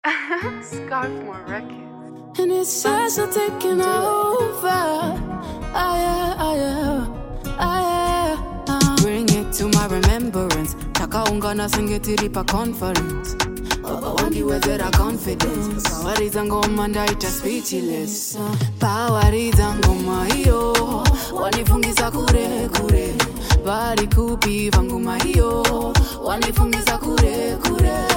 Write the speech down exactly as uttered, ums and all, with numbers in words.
Scarfmore Records. And it says I'm taking over. Ah, yeah, ah, yeah, ah, yeah. Uh. Bring it to my remembrance. Taka ungana singitiripa conference. Baba wangi wezera confidence. Power izangoma ndaita speechless. Power izangoma hiyo wanifungiza kure kure. Bari kupi vangoma hiyo wanifungiza kure kure.